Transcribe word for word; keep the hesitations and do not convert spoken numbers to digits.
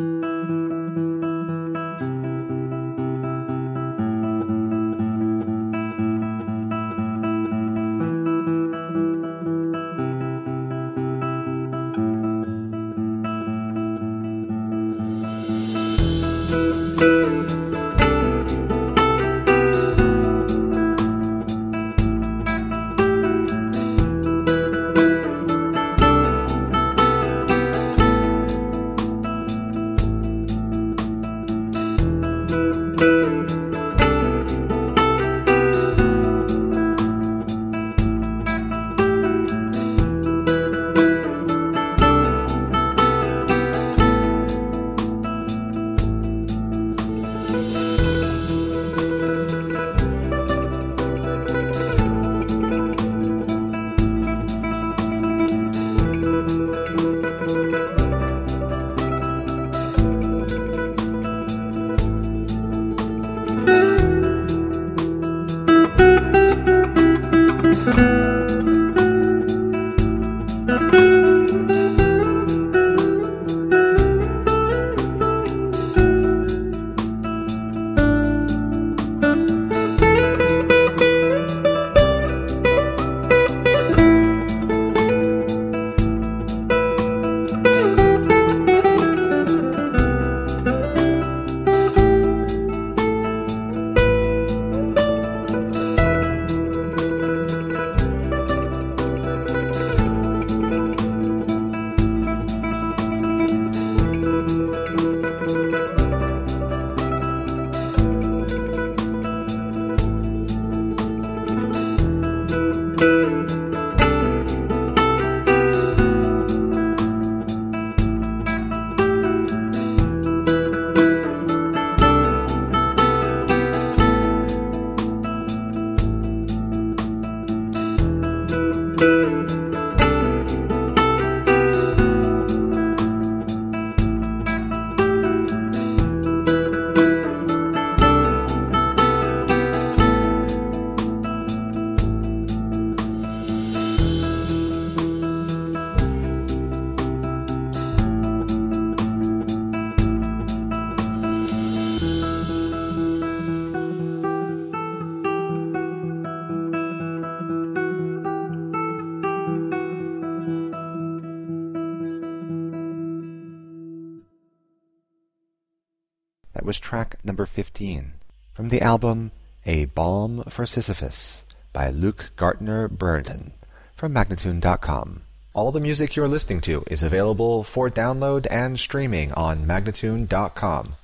That was track number fifteen from the album A Balm for Sisyphus by Luke Gartner Burton from Magnatune dot com. All the music you're listening to is available for download and streaming on Magnatune dot com.